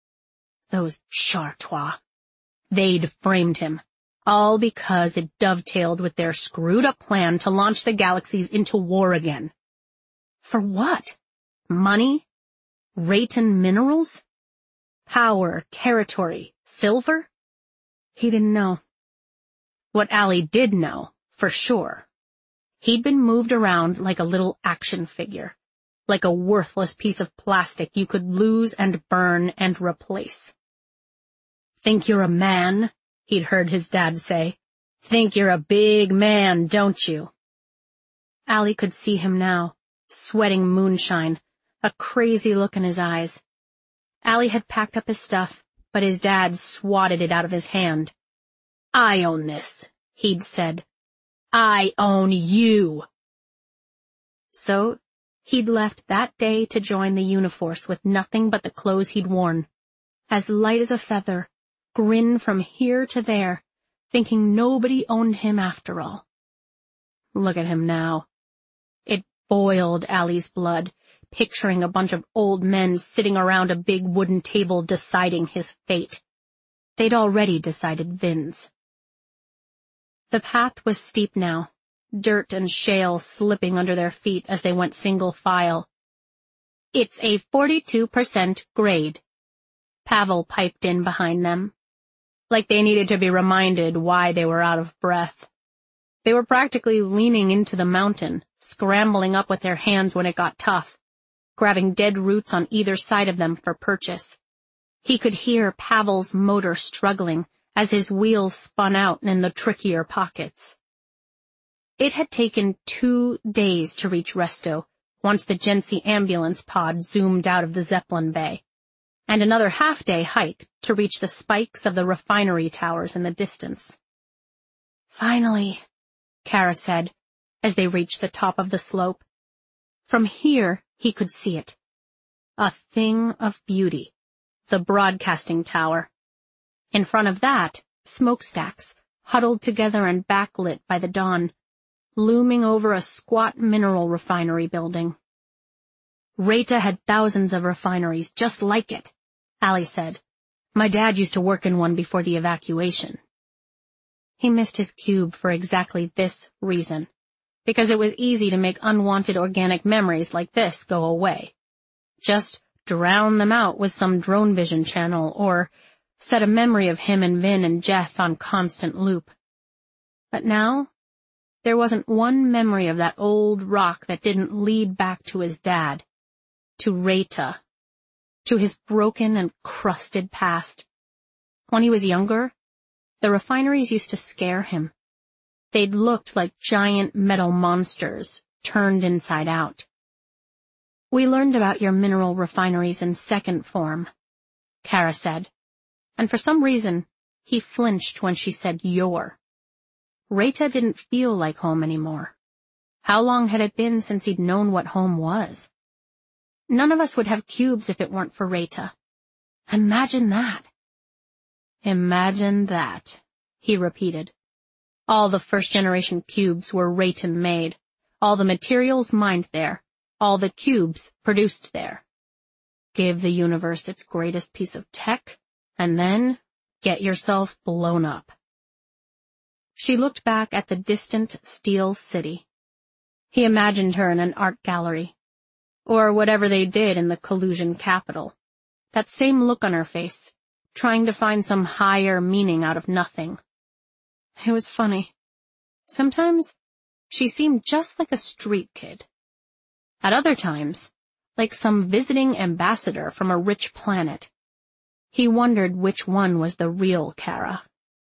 Those Chartois. They'd framed him, all because it dovetailed with their screwed-up plan to launch the galaxies into war again. For what? Money? Rayton minerals? Power, territory, silver? He didn't know. What Allie did know, for sure. He'd been moved around like a little action figure, like a worthless piece of plastic you could lose and burn and replace. Think you're a man? He'd heard his dad say. Think you're a big man, don't you? Allie could see him now, sweating moonshine, a crazy look in his eyes. Allie had packed up his stuff, but his dad swatted it out of his hand. I own this, he'd said. I own you. So he'd left that day to join the Uniforce with nothing but the clothes he'd worn, as light as a feather, grin from here to there, thinking nobody owned him after all. Look at him now. It boiled Allie's blood, picturing a bunch of old men sitting around a big wooden table deciding his fate. They'd already decided Vin's. The path was steep now, dirt and shale slipping under their feet as they went single file. It's a 42% grade, Pavel piped in behind them, like they needed to be reminded why they were out of breath. They were practically leaning into the mountain, scrambling up with their hands when it got tough, grabbing dead roots on either side of them for purchase. He could hear Pavel's motor struggling as his wheels spun out in the trickier pockets. It had taken 2 days to reach Resto once the Gensi ambulance pod zoomed out of the Zeppelin Bay, and another half-day hike to reach the spikes of the refinery towers in the distance. Finally, Kara said, as they reached the top of the slope. From here, he could see it. A thing of beauty. The broadcasting tower. In front of that, smokestacks, huddled together and backlit by the dawn, looming over a squat mineral refinery building. Rayta had thousands of refineries just like it, Allie said. My dad used to work in one before the evacuation. He missed his cube for exactly this reason, because it was easy to make unwanted organic memories like this go away. Just drown them out with some drone vision channel, or set a memory of him and Vin and Jeff on constant loop. But now, there wasn't one memory of that old rock that didn't lead back to his dad, to Rayta, to his broken and crusted past. When he was younger, the refineries used to scare him. They'd looked like giant metal monsters, turned inside out. We learned about your mineral refineries in second form, Kara said, and for some reason, he flinched when she said your. Rayta didn't feel like home anymore. How long had it been since he'd known what home was? None of us would have cubes if it weren't for Rayta. Imagine that. Imagine that, he repeated. All the first-generation cubes were Rayton made, all the materials mined there, all the cubes produced there. Give the universe its greatest piece of tech, and then get yourself blown up. She looked back at the distant steel city. He imagined her in an art gallery, or whatever they did in the collusion capital. That same look on her face, trying to find some higher meaning out of nothing. It was funny. Sometimes she seemed just like a street kid. At other times, like some visiting ambassador from a rich planet. He wondered which one was the real Kara.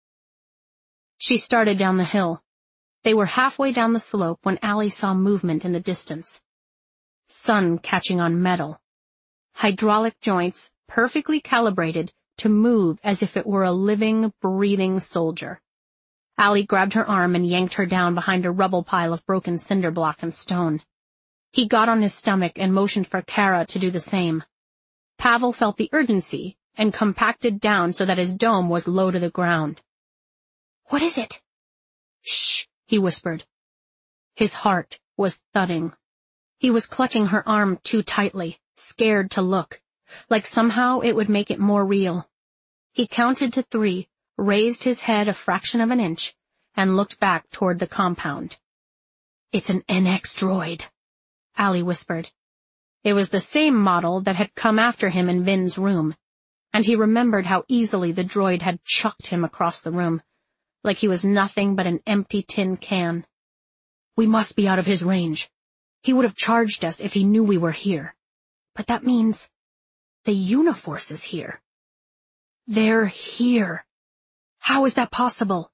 She started down the hill. They were halfway down the slope when Allie saw movement in the distance. Sun catching on metal. Hydraulic joints perfectly calibrated to move as if it were a living, breathing soldier. Allie grabbed her arm and yanked her down behind a rubble pile of broken cinder block and stone. He got on his stomach and motioned for Kara to do the same. Pavel felt the urgency and compacted down so that his dome was low to the ground. "What is it?" "Shh," he whispered. His heart was thudding. He was clutching her arm too tightly, scared to look, like somehow it would make it more real. He counted to 3, raised his head a fraction of an inch, and looked back toward the compound. "It's an NX droid," Allie whispered. It was the same model that had come after him in Vin's room, and he remembered how easily the droid had chucked him across the room, like he was nothing but an empty tin can. "We must be out of his range. He would have charged us if he knew we were here. But that means the Uniforce is here. They're here. How is that possible?"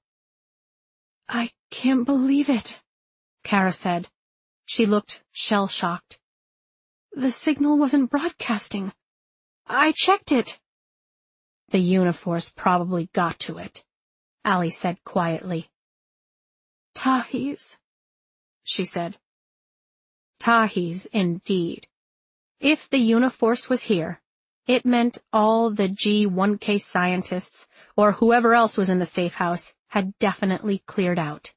"I can't believe it," Kara said. She looked shell-shocked. "The signal wasn't broadcasting. I checked it." "The Uniforce probably got to it," Allie said quietly. "Tahis," she said. Tahis, indeed. If the Uniforce was here, it meant all the G1K scientists, or whoever else was in the safe house, had definitely cleared out.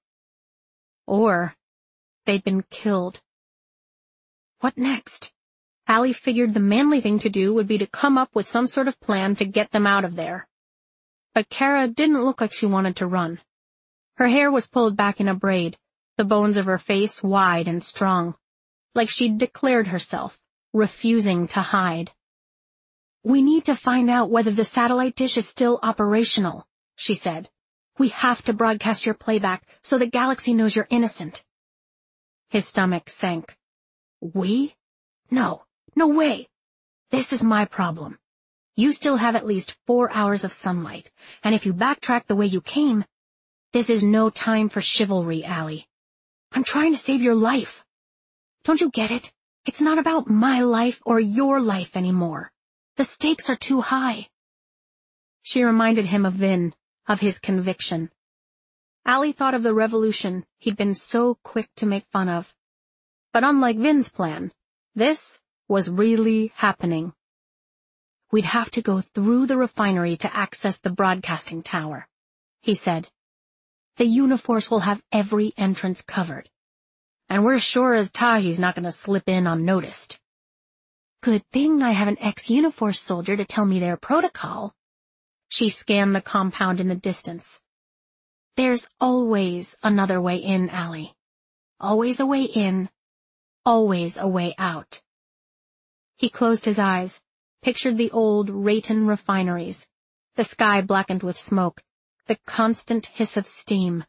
Or they'd been killed. What next? Allie figured the manly thing to do would be to come up with some sort of plan to get them out of there. But Kara didn't look like she wanted to run. Her hair was pulled back in a braid, the bones of her face wide and strong, like she'd declared herself, refusing to hide. "We need to find out whether the satellite dish is still operational," she said. "We have to broadcast your playback so the galaxy knows you're innocent." His stomach sank. "We? No way. This is my problem. You still have at least 4 hours of sunlight, and if you backtrack the way you came, this is no time for chivalry, Allie. I'm trying to save your life. Don't you get it? It's not about my life or your life anymore. The stakes are too high." She reminded him of Vin, of his conviction. Allie thought of the revolution he'd been so quick to make fun of. But unlike Vin's plan, this was really happening. "We'd have to go through the refinery to access the broadcasting tower," he said. "The Uniforce will have every entrance covered. And we're sure as Tahi's not going to slip in unnoticed." "Good thing I have an ex-Uniforce soldier to tell me their protocol." She scanned the compound in the distance. "There's always another way in, Allie. Always a way in, always a way out." He closed his eyes, pictured the old Rayton refineries, the sky blackened with smoke, the constant hiss of steam.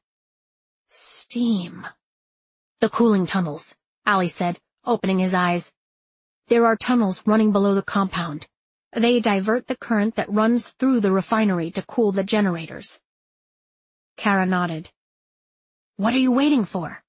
Steam. "The cooling tunnels," Allie said, opening his eyes. "There are tunnels running below the compound. They divert the current that runs through the refinery to cool the generators." Kara nodded. "What are you waiting for?"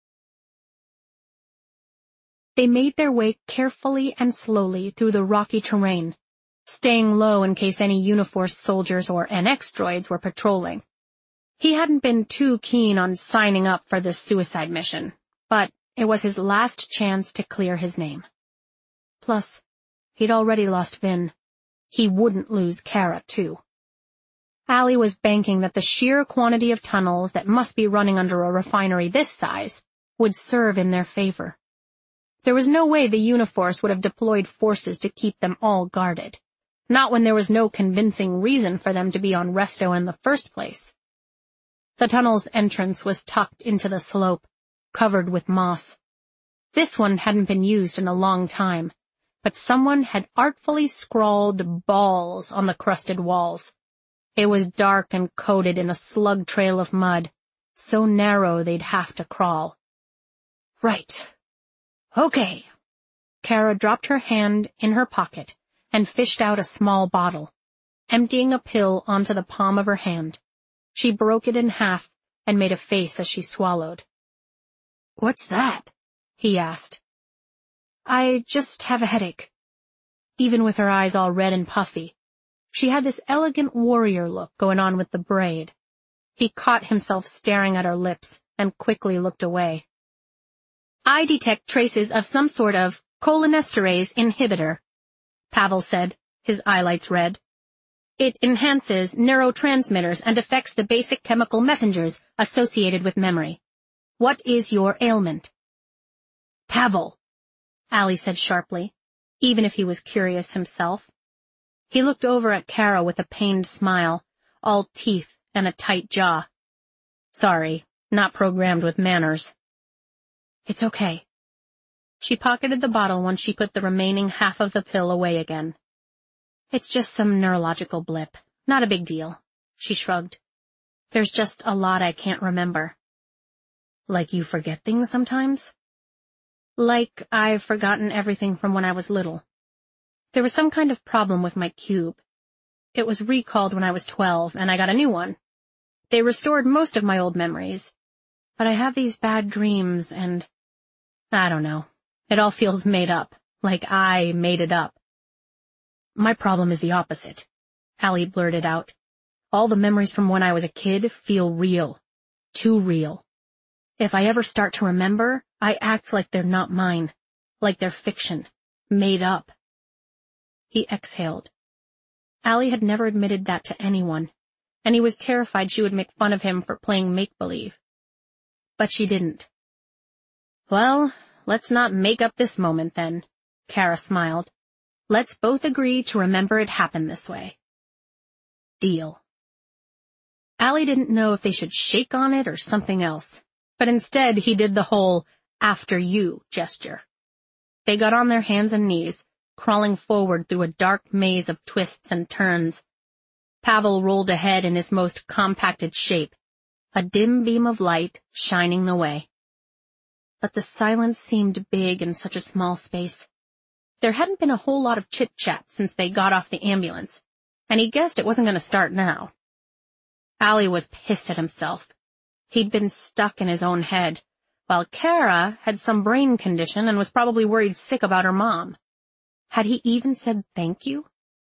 They made their way carefully and slowly through the rocky terrain, staying low in case any Uniforce soldiers or NX droids were patrolling. He hadn't been too keen on signing up for this suicide mission, but it was his last chance to clear his name. Plus, he'd already lost Vin. He wouldn't lose Kara, too. Allie was banking that the sheer quantity of tunnels that must be running under a refinery this size would serve in their favor. There was no way the Uniforce would have deployed forces to keep them all guarded. Not when there was no convincing reason for them to be on Resto in the first place. The tunnel's entrance was tucked into the slope, covered with moss. This one hadn't been used in a long time, but someone had artfully scrawled balls on the crusted walls. It was dark and coated in a slug trail of mud, so narrow they'd have to crawl. Right. Okay. Kara dropped her hand in her pocket and fished out a small bottle, emptying a pill onto the palm of her hand. She broke it in half and made a face as she swallowed. "What's that?" he asked. "I just have a headache." Even with her eyes all red and puffy, she had this elegant warrior look going on with the braid. He caught himself staring at her lips and quickly looked away. "I detect traces of some sort of cholinesterase inhibitor," Pavel said, his eyelights red. "It enhances neurotransmitters and affects the basic chemical messengers associated with memory. What is your ailment?" "Pavel," Allie said sharply, even if he was curious himself. He looked over at Kara with a pained smile, all teeth and a tight jaw. "Sorry, not programmed with manners." "It's okay." She pocketed the bottle once she put the remaining half of the pill away again. "It's just some neurological blip. Not a big deal," she shrugged. "There's just a lot I can't remember." "Like you forget things sometimes?" "Like I've forgotten everything from when I was little. There was some kind of problem with my cube. It was recalled when I was 12, and I got a new one. They restored most of my old memories, but I have these bad dreams, and I don't know. It all feels made up, like I made it up." "My problem is the opposite," Allie blurted out. "All the memories from when I was a kid feel real. Too real. If I ever start to remember, I act like they're not mine, like they're fiction, made up." He exhaled. Allie had never admitted that to anyone, and he was terrified she would make fun of him for playing make-believe. But she didn't. "Well, let's not make up this moment then," Kara smiled. "Let's both agree to remember it happened this way." Deal. Allie didn't know if they should shake on it or something else, but instead he did the whole "after you" gesture. They got on their hands and knees, crawling forward through a dark maze of twists and turns. Pavel rolled ahead in his most compacted shape, a dim beam of light shining the way. But the silence seemed big in such a small space. There hadn't been a whole lot of chit-chat since they got off the ambulance, and he guessed it wasn't going to start now. Allie was pissed at himself. He'd been stuck in his own head, while Kara had some brain condition and was probably worried sick about her mom. Had he even said thank you?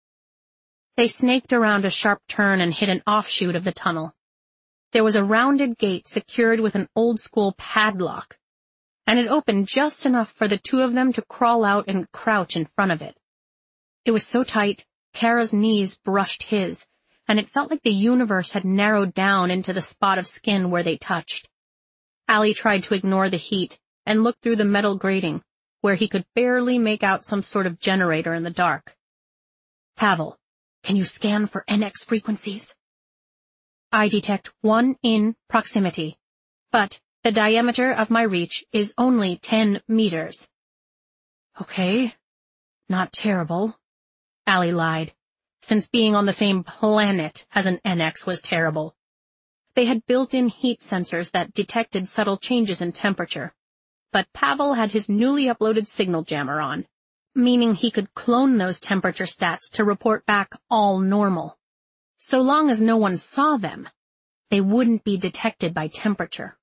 They snaked around a sharp turn and hit an offshoot of the tunnel. There was a rounded gate secured with an old-school padlock, and it opened just enough for the two of them to crawl out and crouch in front of it. It was so tight, Kara's knees brushed his, and it felt like the universe had narrowed down into the spot of skin where they touched. Allie tried to ignore the heat and look through the metal grating, where he could barely make out some sort of generator in the dark. "Pavel, can you scan for NX frequencies?" "I detect one in proximity, but the diameter of my reach is only 10 meters. "Okay, not terrible," Allie lied, since being on the same planet as an NX was terrible. They had built-in heat sensors that detected subtle changes in temperature, but Pavel had his newly uploaded signal jammer on, meaning he could clone those temperature stats to report back all normal. So long as no one saw them, they wouldn't be detected by temperature.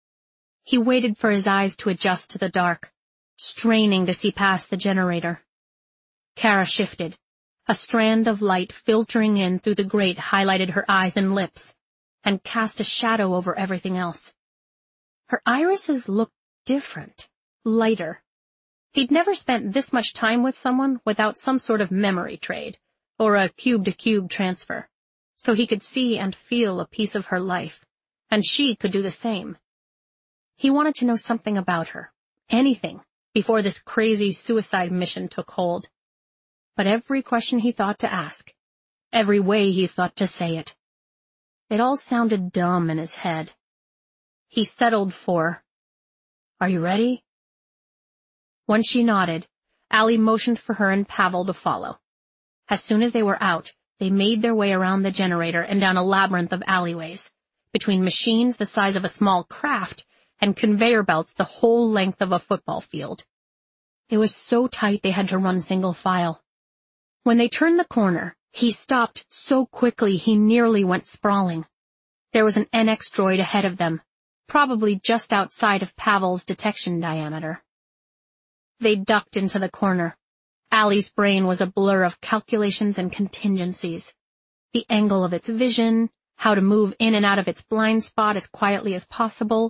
He waited for his eyes to adjust to the dark, straining to see past the generator. Kara shifted. A strand of light filtering in through the grate highlighted her eyes and lips, and cast a shadow over everything else. Her irises looked different, lighter. He'd never spent this much time with someone without some sort of memory trade, or a cube-to-cube transfer, so he could see and feel a piece of her life, and she could do the same. He wanted to know something about her, anything, before this crazy suicide mission took hold. But every question he thought to ask, every way he thought to say it all sounded dumb in his head. He settled for, "Are you ready?" When she nodded, Allie motioned for her and Pavel to follow. As soon as they were out, they made their way around the generator and down a labyrinth of alleyways, between machines the size of a small craft and conveyor belts the whole length of a football field. It was so tight they had to run single file. When they turned the corner, he stopped so quickly he nearly went sprawling. There was an NX droid ahead of them, probably just outside of Pavel's detection diameter. They ducked into the corner. Allie's brain was a blur of calculations and contingencies. The angle of its vision, how to move in and out of its blind spot as quietly as possible.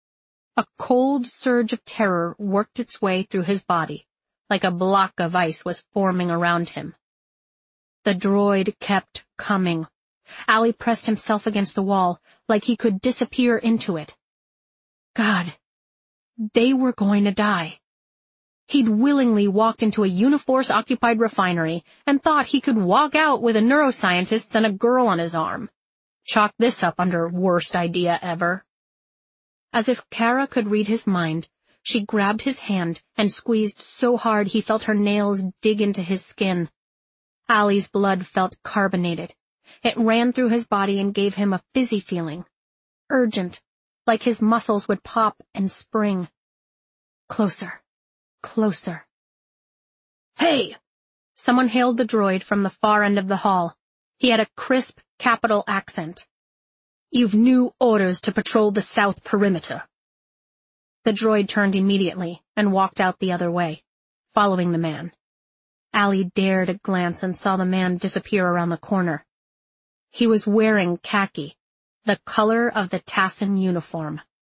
A cold surge of terror worked its way through his body, like a block of ice was forming around him. The droid kept coming. Allie pressed himself against the wall, like he could disappear into it. God, they were going to die. He'd willingly walked into a Uniforce-occupied refinery and thought he could walk out with a neuroscientist and a girl on his arm. Chalk this up under worst idea ever. As if Kara could read his mind, she grabbed his hand and squeezed so hard he felt her nails dig into his skin. Allie's blood felt carbonated. It ran through his body and gave him a fizzy feeling. Urgent, like his muscles would pop and spring. Closer. Closer. "Hey!" Someone hailed the droid from the far end of the hall. He had a crisp, capital accent. "You've new orders to patrol the south perimeter." The droid turned immediately and walked out the other way, following the man. Allie dared a glance and saw the man disappear around the corner. He was wearing khaki, the color of the Tassin uniform.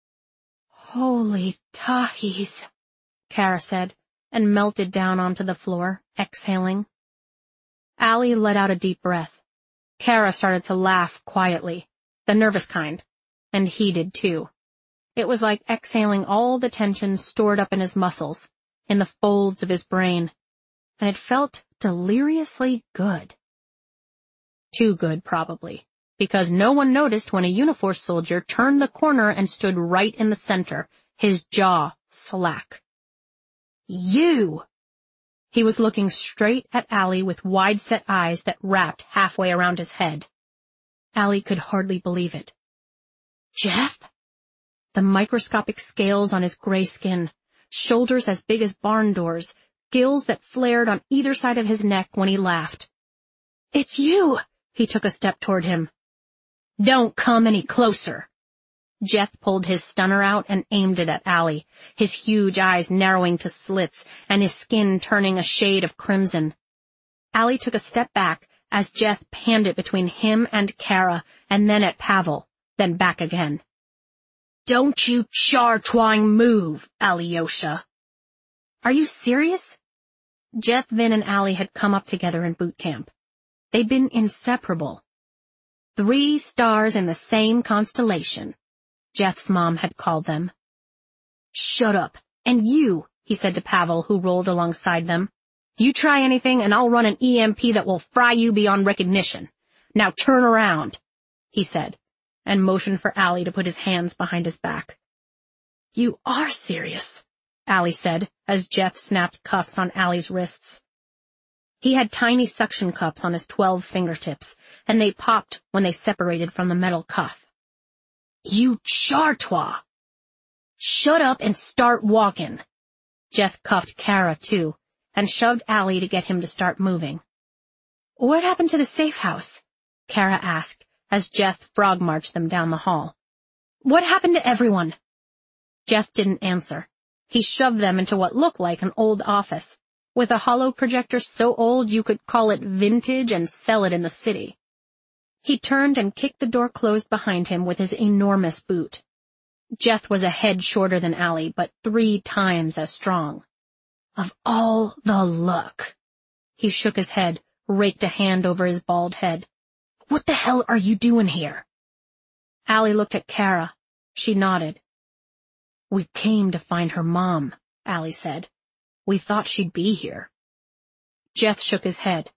"Holy Tahis," Kara said, and melted down onto the floor, exhaling. Allie let out a deep breath. Kara started to laugh quietly, the nervous kind, and he did too. It was like exhaling all the tension stored up in his muscles, in the folds of his brain, and it felt deliriously good. Too good, probably, because no one noticed when a Uniforce soldier turned the corner and stood right in the center, his jaw slack. "You!" He was looking straight at Allie with wide-set eyes that wrapped halfway around his head. Allie could hardly believe it. "Jeff?" The microscopic scales on his gray skin, shoulders as big as barn doors, gills that flared on either side of his neck when he laughed. "It's you!" He took a step toward him. "Don't come any closer." Jeff pulled his stunner out and aimed it at Allie, his huge eyes narrowing to slits and his skin turning a shade of crimson. Allie took a step back as Jeff panned it between him and Kara and then at Pavel, then back again. "Don't you char-twang move, Alyosha." "Are you serious?" Jeff, Vin, and Allie had come up together in boot camp. They'd been inseparable. 3 stars in the same constellation, Jeff's mom had called them. "Shut up. And you," he said to Pavel, who rolled alongside them. "You try anything and I'll run an EMP that will fry you beyond recognition. Now turn around," he said, and motioned for Allie to put his hands behind his back. "You are serious," Allie said, as Jeff snapped cuffs on Allie's wrists. He had tiny suction cups on his 12 fingertips, and they popped when they separated from the metal cuff. "You chartois." "Shut up and start walking." Jeff cuffed Kara, too, and shoved Allie to get him to start moving. "What happened to the safe house?" Kara asked, as Jeff frog-marched them down the hall. "What happened to everyone?" Jeff didn't answer. He shoved them into what looked like an old office, with a holo projector so old you could call it vintage and sell it in the city. He turned and kicked the door closed behind him with his enormous boot. Jeff was a head shorter than Allie, but 3 times as strong. "Of all the luck." He shook his head, raked a hand over his bald head. "What the hell are you doing here?" Allie looked at Kara. She nodded. "We came to find her mom," Allie said, We thought she'd be here. Jeff shook his head.